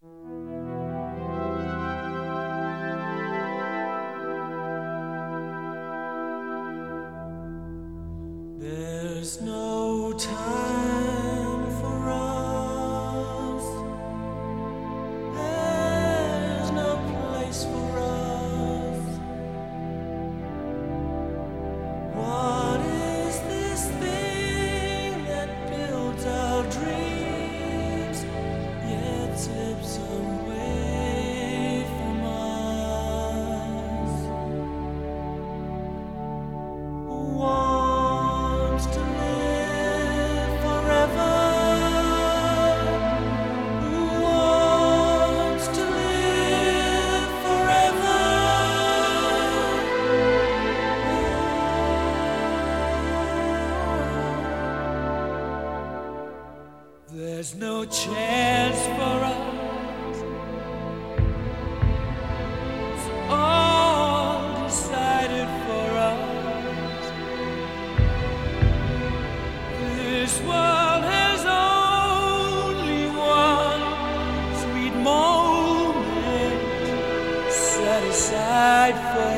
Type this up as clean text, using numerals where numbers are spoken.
There's no time for us. There's no place for us. What is this thing that builds our dreams yet slips away from us? Wants to live forever. Who wants to live forever? There's no chance for us. It's all decided for us. This world has only one sweet moment set aside for